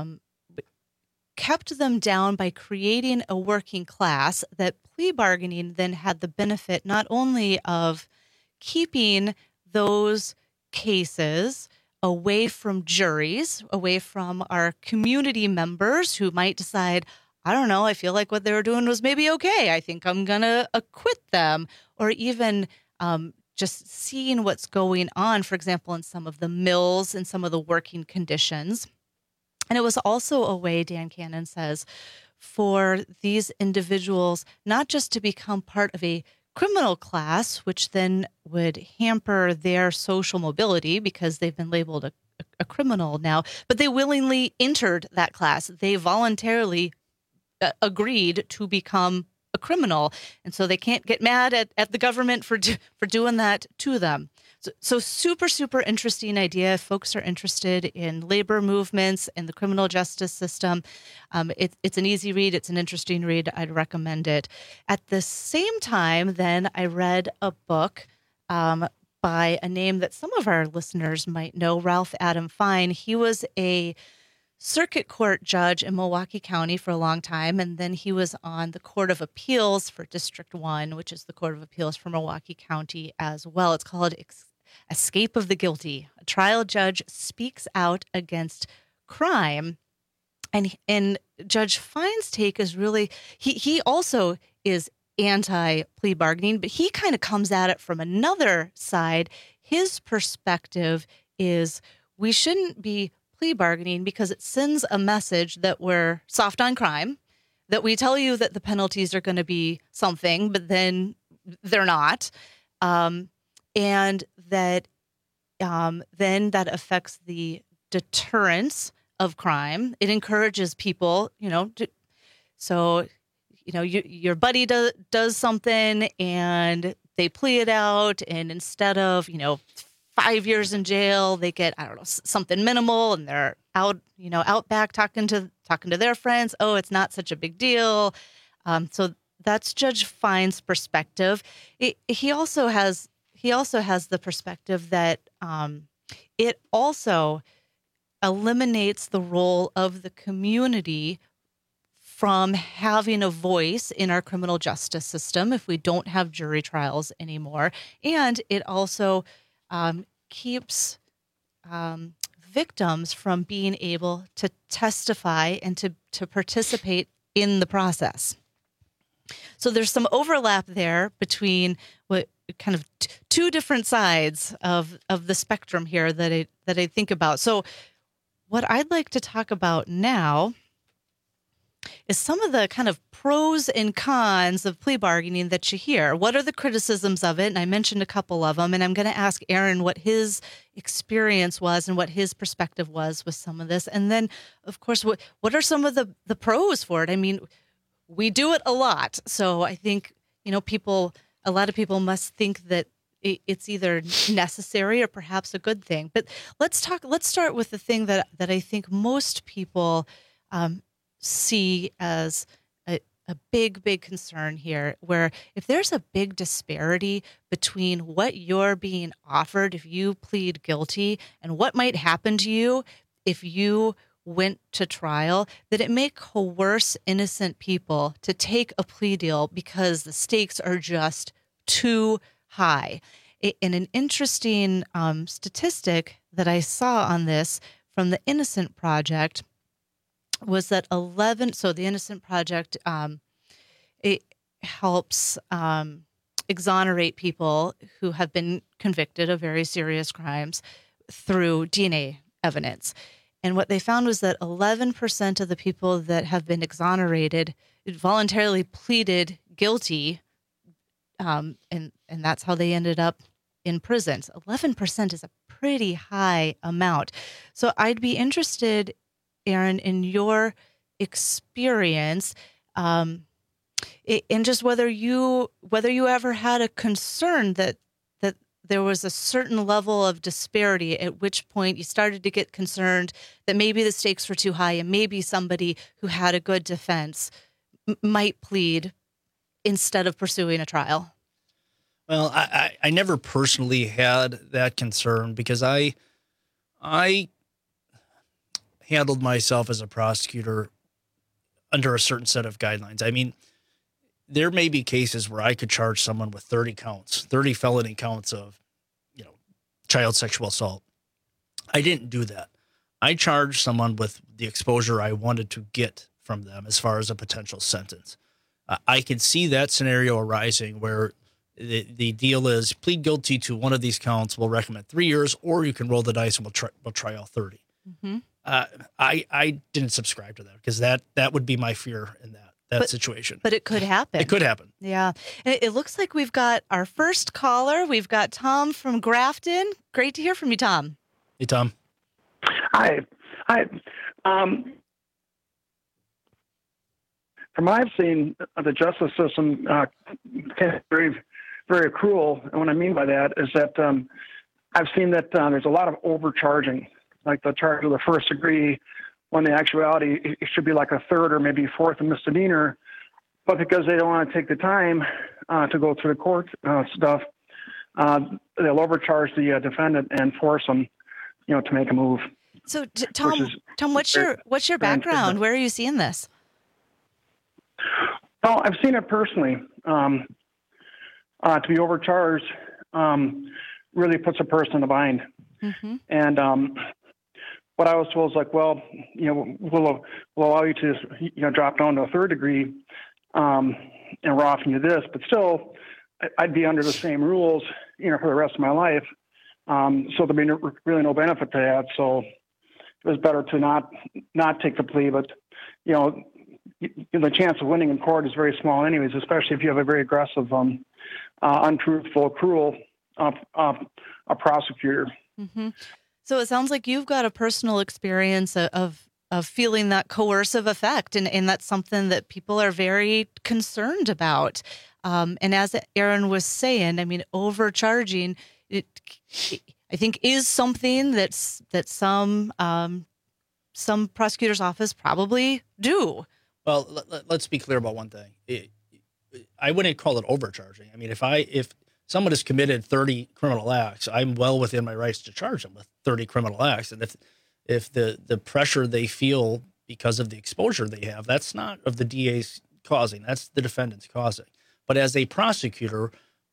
kept them down by creating a working class. That plea bargaining then had the benefit not only of keeping those cases away from juries, away from our community members who might decide, I don't know, I feel like what they were doing was maybe okay, I think I'm going to acquit them, or even just seeing what's going on, for example, in some of the mills and some of the working conditions. And it was also a way, Dan Cannon says, for these individuals not just to become part of a criminal class, which then would hamper their social mobility because they've been labeled a criminal now, but they willingly entered that class. They voluntarily agreed to become a criminal, and so they can't get mad at the government for doing that to them. So super interesting idea. If folks are interested in labor movements and the criminal justice system, it's an easy read. It's an interesting read. I'd recommend it. At the same time, then I read a book by a name that some of our listeners might know, Ralph Adam Fine. He was a circuit court judge in Milwaukee County for a long time, and then he was on the Court of Appeals for District 1, which is the Court of Appeals for Milwaukee County as well. It's called Escape of the Guilty. A trial judge speaks out against crime. And Judge Fine's take is really, he also is anti-plea bargaining, but he kind of comes at it from another side. His perspective is we shouldn't be plea bargaining because it sends a message that we're soft on crime, that we tell you that the penalties are going to be something, but then they're not. And that then that affects the deterrence of crime. It encourages people, your buddy does something and they plea it out, and instead of 5 years in jail, they get something minimal, and they're out back talking to their friends. Oh, it's not such a big deal. So that's Judge Fine's perspective. He also has the perspective that it also eliminates the role of the community from having a voice in our criminal justice system if we don't have jury trials anymore. And it also keeps victims from being able to testify and to participate in the process. So there's some overlap there between what kind of two different sides of the spectrum here that I think about. So what I'd like to talk about now is some of the kind of pros and cons of plea bargaining that you hear. What are the criticisms of it? And I mentioned a couple of them, and I'm going to ask Aaron what his experience was and what his perspective was with some of this. And then, of course, what are some of the pros for it? I mean, we do it a lot. So I think, a lot of people must think that it's either necessary or perhaps a good thing. But let's start with the thing that I think most people see as a big concern here, where if there's a big disparity between what you're being offered if you plead guilty and what might happen to you if you went to trial, that it may coerce innocent people to take a plea deal because the stakes are just too high. And an interesting statistic that I saw on this from the Innocent Project was that the Innocent Project, it helps exonerate people who have been convicted of very serious crimes through DNA evidence. And what they found was that 11% of the people that have been exonerated voluntarily pleaded guilty, and that's how they ended up in prison. 11% is a pretty high amount. So I'd be interested, Aaron, in your experience, and just whether you ever had a concern that there was a certain level of disparity, at which point you started to get concerned that maybe the stakes were too high and maybe somebody who had a good defense might plead instead of pursuing a trial. Well, I never personally had that concern because I handled myself as a prosecutor under a certain set of guidelines. I mean, there may be cases where I could charge someone with 30 felony counts of, child sexual assault. I didn't do that. I charged someone with the exposure I wanted to get from them as far as a potential sentence. I could see that scenario arising where The deal is plead guilty to one of these counts. We'll recommend 3 years, or you can roll the dice and we'll try all 30. Mm-hmm. I didn't subscribe to that because that would be my fear in that situation. But it could happen. It could happen. Yeah. It looks like we've got our first caller. We've got Tom from Grafton. Great to hear from you, Tom. Hey, Tom. Hi. From what I've seen, the justice system can be very, very cruel. And what I mean by that is that I've seen that there's a lot of overcharging, like the charge of the first degree, when in actuality it should be like a third or maybe fourth misdemeanor. But because they don't want to take the time to go through the court stuff, they'll overcharge the defendant and force them, to make a move. So, Tom, what's your background? Where are you seeing this? Well, I've seen it personally. To be overcharged really puts a person in a bind. Mm-hmm. And what I was told is like, well, we'll allow you to drop down to a third degree, and we're offering you this, but still, I'd be under the same rules, for the rest of my life. So there'd be really no benefit to that. So it was better to not take the plea, but the chance of winning in court is very small anyways, especially if you have a very aggressive, untruthful, cruel prosecutor. Mm-hmm. So it sounds like you've got a personal experience of feeling that coercive effect, and that's something that people are very concerned about. And as Aaron was saying, I mean, overcharging, I think is something that some prosecutors' office probably do. Well, let's be clear about one thing. I wouldn't call it overcharging. I mean, if someone has committed 30 criminal acts, I'm well within my rights to charge them with 30 criminal acts. And if the pressure they feel because of the exposure they have, that's not of the DA's causing, that's the defendant's causing. But as a prosecutor,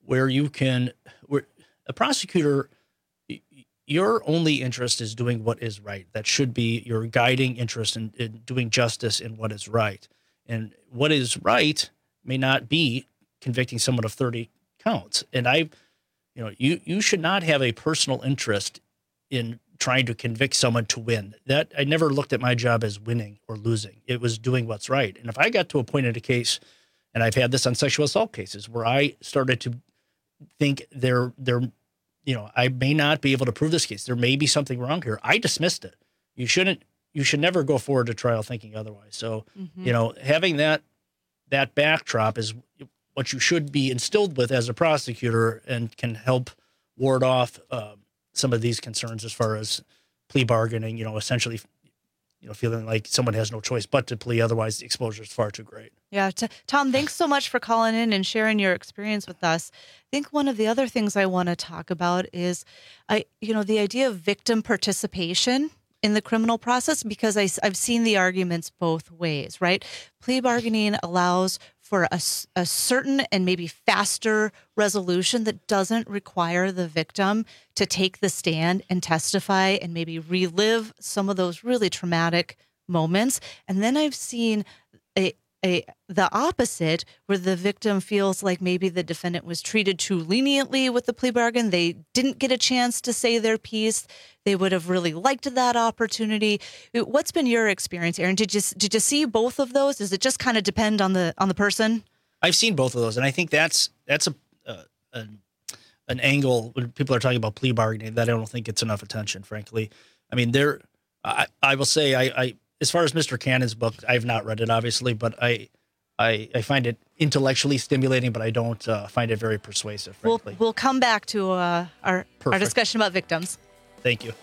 a prosecutor, your only interest is doing what is right. That should be your guiding interest in doing justice in what is right. And what is right may not be convicting someone of 30 counts. And you should not have a personal interest in trying to convict someone to win. That I never looked at my job as winning or losing. It was doing what's right. And if I got to a point in a case, and I've had this on sexual assault cases, where I started to think I may not be able to prove this case. There may be something wrong here. I dismissed it. You should never go forward to trial thinking otherwise. So, having that backdrop is what you should be instilled with as a prosecutor, and can help ward off some of these concerns as far as plea bargaining, essentially, feeling like someone has no choice but to plea. Otherwise, the exposure is far too great. Yeah. Tom, thanks so much for calling in and sharing your experience with us. I think one of the other things I want to talk about is, the idea of victim participation in the criminal process, because I've seen the arguments both ways, right? Plea bargaining allows for a certain and maybe faster resolution that doesn't require the victim to take the stand and testify and maybe relive some of those really traumatic moments. And then I've seen the opposite, where the victim feels like maybe the defendant was treated too leniently with the plea bargain. They didn't get a chance to say their piece. They would have really liked that opportunity. What's been your experience, Aaron? Did you see both of those? Does it just kind of depend on the person? I've seen both of those, and I think that's an angle when people are talking about plea bargaining that I don't think gets enough attention, frankly. I mean, I will say I as far as Mr. Cannon's book, I have not read it, obviously, but I find it intellectually stimulating, but I don't find it very persuasive, frankly. We'll come back to our discussion about victims. Thank you.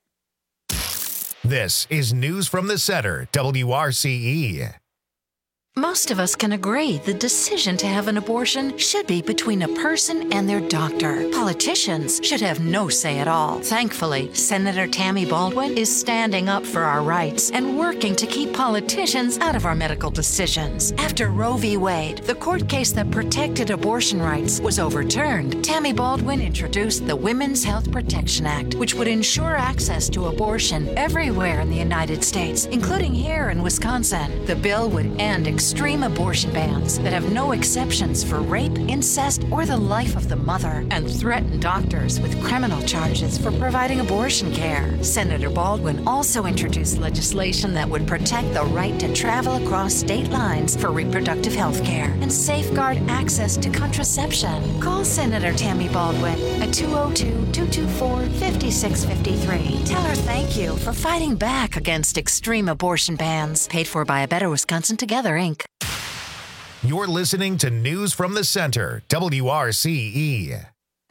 This is News from the Center, WRCE. Most of us can agree the decision to have an abortion should be between a person and their doctor. Politicians should have no say at all. Thankfully, Senator Tammy Baldwin is standing up for our rights and working to keep politicians out of our medical decisions. After Roe v. Wade, the court case that protected abortion rights, was overturned, Tammy Baldwin introduced the Women's Health Protection Act, which would ensure access to abortion everywhere in the United States, including here in Wisconsin. The bill would end extreme abortion bans that have no exceptions for rape, incest, or the life of the mother, and threaten doctors with criminal charges for providing abortion care. Senator Baldwin also introduced legislation that would protect the right to travel across state lines for reproductive health care and safeguard access to contraception. Call Senator Tammy Baldwin at 202-224-5653. Tell her thank you for fighting back against extreme abortion bans. Paid for by A Better Wisconsin Together, Inc. You're listening to News from the Center, WRCE.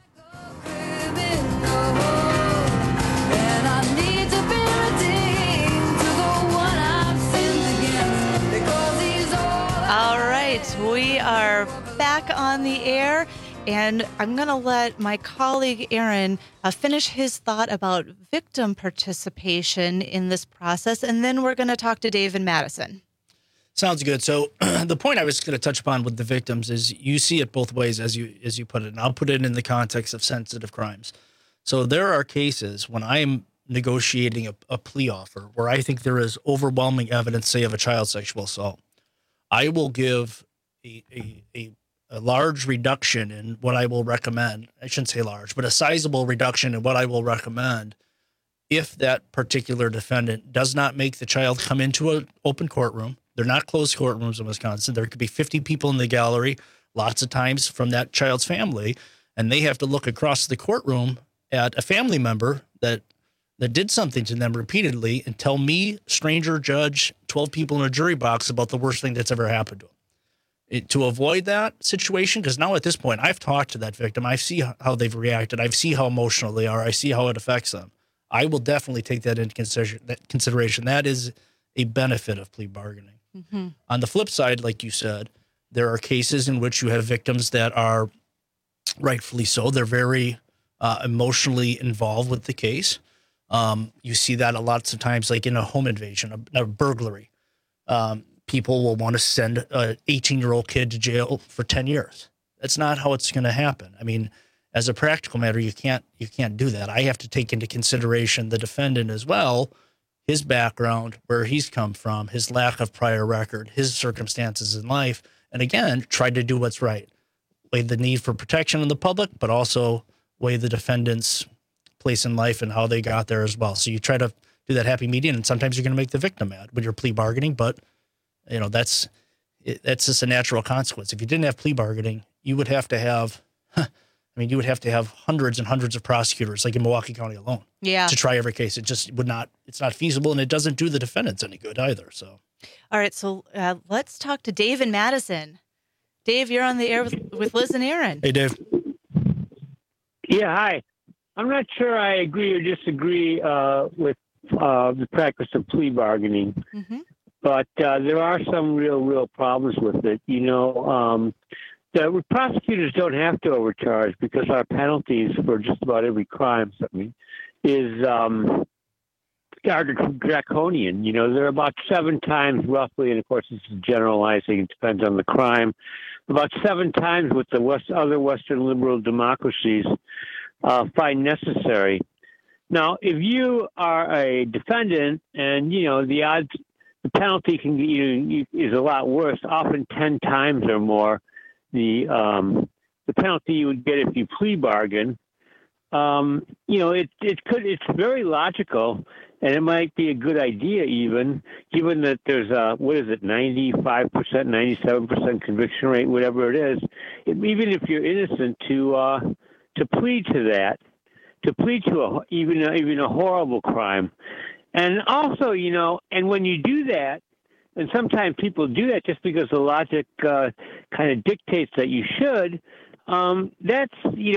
All right, we are back on the air, and I'm going to let my colleague Aaron finish his thought about victim participation in this process, and then we're going to talk to Dave and Madison. Sounds good. So the point I was going to touch upon with the victims is you see it both ways as you put it, and I'll put it in the context of sensitive crimes. So there are cases when I'm negotiating a plea offer where I think there is overwhelming evidence, say, of a child sexual assault. I will give a large reduction in what I will recommend. I shouldn't say large, but a sizable reduction in what I will recommend if that particular defendant does not make the child come into an open courtroom. They're not closed courtrooms in Wisconsin. There could be 50 people in the gallery, lots of times from that child's family, and they have to look across the courtroom at a family member that did something to them repeatedly and tell me, stranger judge, 12 people in a jury box about the worst thing that's ever happened to them. To avoid that situation, because now at this point, I've talked to that victim. I see how they've reacted. I see how emotional they are. I see how it affects them. I will definitely take that into consideration. That is a benefit of plea bargaining. Mm-hmm. On the flip side, like you said, there are cases in which you have victims that are rightfully so. They're very emotionally involved with the case. You see that a lot of times, like in a home invasion, a burglary. People will want to send an 18-year-old kid to jail for 10 years. That's not how it's going to happen. I mean, as a practical matter, you can't do that. I have to take into consideration the defendant as well, his background, where he's come from, his lack of prior record, his circumstances in life, and again, try to do what's right. Weigh the need for protection in the public, but also weigh the defendant's place in life and how they got there as well. So you try to do that happy median, and sometimes you're going to make the victim mad when you're plea bargaining, but you know, that's just a natural consequence. If you didn't have plea bargaining, you would have to have, you would have to have hundreds and hundreds of prosecutors, like in Milwaukee County alone, to try every case. It just would not, it's not feasible, and it doesn't do the defendants any good either. So, all right, so let's talk to Dave and Madison. Dave, you're on the air with Liz and Aaron. Hey, Dave. Yeah, hi. I'm not sure I agree or disagree with the practice of plea bargaining. Mm-hmm. But there are some real problems with it. You know, the prosecutors don't have to overcharge because our penalties for just about every crime, is are draconian. You know, they're about 7 times roughly, and of course this is generalizing. It depends on the crime. About 7 times what the other Western liberal democracies find necessary. Now, if you are a defendant, and you know the odds. The penalty is a lot worse, often 10 times or more the penalty you would get if you plea bargain. You know, it's very logical, and it might be a good idea even, given that there's 95%, 97% conviction rate, whatever it is, even if you're innocent, to plead to that, to plead to even a horrible crime. And also, you know, and when you do that, and sometimes people do that just because the logic kind of dictates that you should, that's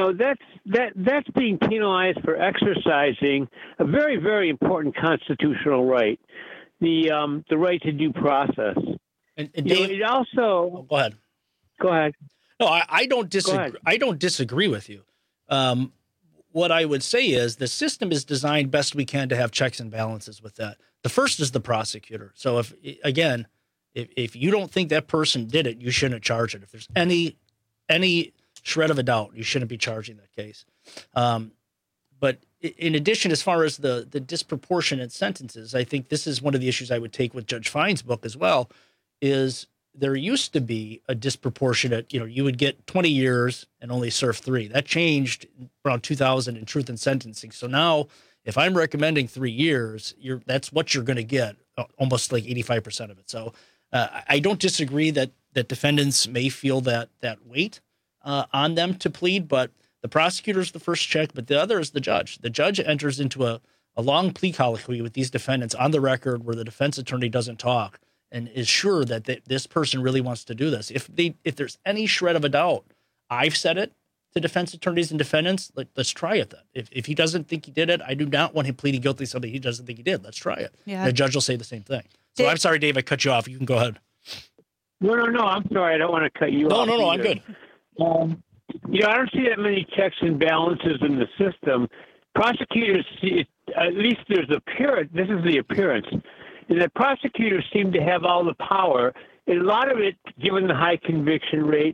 being penalized for exercising a very, very important constitutional right, the right to due process. And Dave, it also. Go ahead. Go ahead. No, I don't disagree. I don't disagree with you. What I would say is the system is designed best we can to have checks and balances with that. The first is the prosecutor. So if you don't think that person did it, you shouldn't charge it. If there's any shred of a doubt, you shouldn't be charging that case. But in addition, as far as the disproportionate sentences, I think this is one of the issues I would take with Judge Fine's book as well, is there used to be a disproportionate, you would get 20 years and only serve 3. That changed around 2000 in Truth in Sentencing. So now if I'm recommending 3 years, that's what you're going to get, almost like 85% of it. So I don't disagree that defendants may feel that weight on them to plead, but the prosecutor's the first check, but the other is the judge. The judge enters into a long plea colloquy with these defendants on the record where the defense attorney doesn't talk and is sure that this person really wants to do this. If there's any shred of a doubt, I've said it to defense attorneys and defendants, let's try it then. If he doesn't think he did it, I do not want him pleading guilty to something he doesn't think he did. Let's try it. Yeah. And the judge will say the same thing. So I'm sorry, Dave, I cut you off. You can go ahead. No, I'm sorry. I don't want to cut you off. No, I'm good. I don't see that many checks and balances in the system. Prosecutors see, at least there's appearance. This is the appearance. And the prosecutors seem to have all the power. And a lot of it, given the high conviction rate,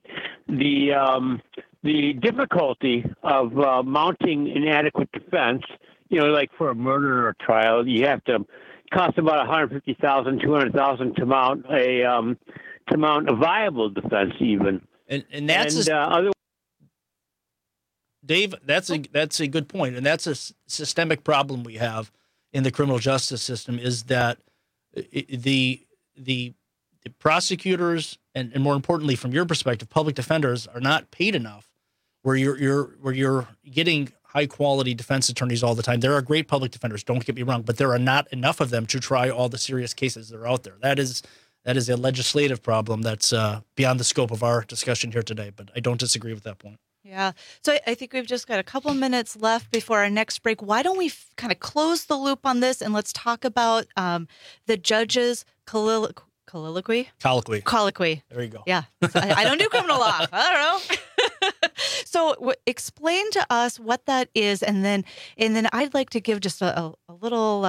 the difficulty of mounting an adequate defense, like for a murder or trial, you have to cost about $150,000, $200,000 to mount a viable defense, even. And that's Dave. That's a good point, and that's a systemic problem we have in the criminal justice system. Is that the prosecutors and more importantly, from your perspective, public defenders are not paid enough. Where you're getting high quality defense attorneys all the time. There are great public defenders. Don't get me wrong, but there are not enough of them to try all the serious cases that are out there. That is a legislative problem that's beyond the scope of our discussion here today. But I don't disagree with that point. Yeah. So I think we've just got a couple minutes left before our next break. Why don't we kind of close the loop on this and let's talk about the judge's colloquy. There you go. Yeah. So I don't do criminal law. I don't know. So explain to us what that is, and then I'd like to give just a little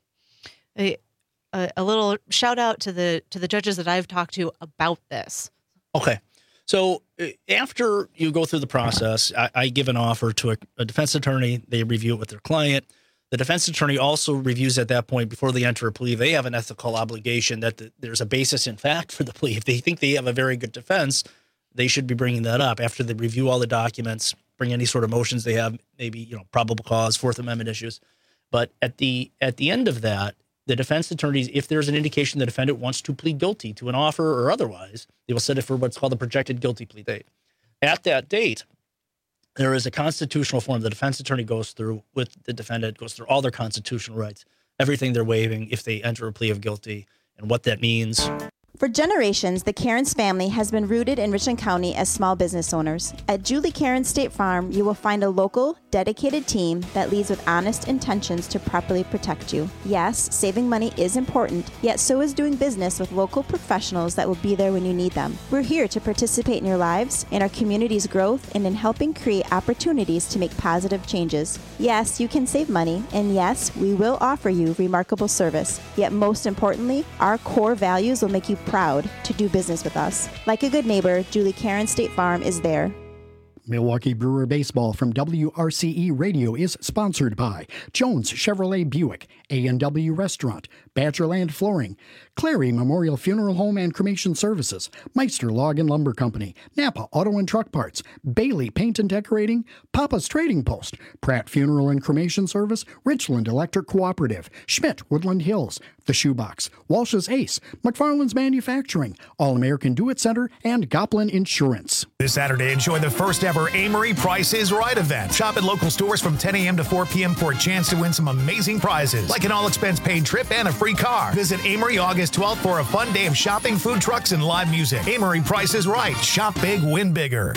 a little shout out to the judges that I've talked to about this. Okay. So after you go through the process, I give an offer to a defense attorney. They review it with their client. The defense attorney also reviews at that point before they enter a plea. They have an ethical obligation that there's a basis in fact for the plea. If they think they have a very good defense, they should be bringing that up after they review all the documents, bring any sort of motions they have, maybe probable cause, Fourth Amendment issues. But at the end of that, the defense attorneys, if there's an indication the defendant wants to plead guilty to an offer or otherwise, they will set it for what's called a projected guilty plea date. At that date, there is a constitutional form the defense attorney goes through with the defendant, goes through all their constitutional rights, everything they're waiving if they enter a plea of guilty, and what that means. For generations, the Cairns family has been rooted in Richland County as small business owners. At Julie Cairns State Farm, you will find a local, dedicated team that leads with honest intentions to properly protect you. Yes, saving money is important, yet so is doing business with local professionals that will be there when you need them. We're here to participate in your lives, in our community's growth, and in helping create opportunities to make positive changes. Yes, you can save money, and yes, we will offer you remarkable service. Yet most importantly, our core values will make you proud to do business with us. Like a good neighbor, Julie Cairns State Farm is there. Milwaukee Brewer Baseball from WRCE Radio is sponsored by Jones Chevrolet Buick, A&W Restaurant, Badgerland Flooring, Clary Memorial Funeral Home and Cremation Services, Meister Log and Lumber Company, Napa Auto and Truck Parts, Bailey Paint and Decorating, Papa's Trading Post, Pratt Funeral and Cremation Service, Richland Electric Cooperative, Schmidt Woodland Hills, The Shoebox, Walsh's Ace, McFarland's Manufacturing, All-American Do-It Center, and Goplin Insurance. This Saturday, enjoy the first ever Amory Price is Right event. Shop at local stores from 10 a.m. to 4 p.m. for a chance to win some amazing prizes, like an all-expense-paid trip and a free car. Visit Amory August 12th for a fun day of shopping, food trucks, and live music. Amory Price is Right. Shop big, win bigger.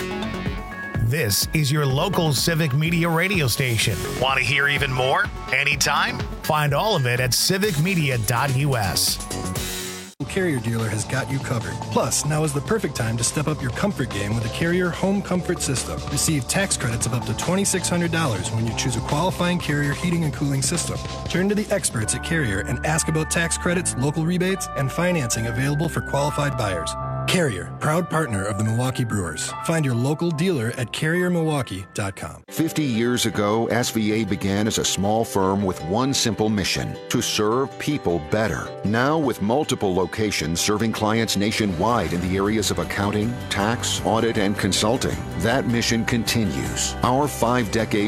This is your local Civic Media radio station. Want to hear even more? Anytime? Find all of it at civicmedia.us. Carrier dealer has got you covered. Plus, now is the perfect time to step up your comfort game with a Carrier Home Comfort System. Receive tax credits of up to $2,600 when you choose a qualifying Carrier heating and cooling system. Turn to the experts at Carrier and ask about tax credits, local rebates, and financing available for qualified buyers. Carrier, proud partner of the Milwaukee Brewers. Find your local dealer at carriermilwaukee.com. 50 years ago, SVA began as a small firm with one simple mission: to serve people better. Now, with multiple locations serving clients nationwide in the areas of accounting, tax, audit, and consulting, that mission continues. Our 5 decades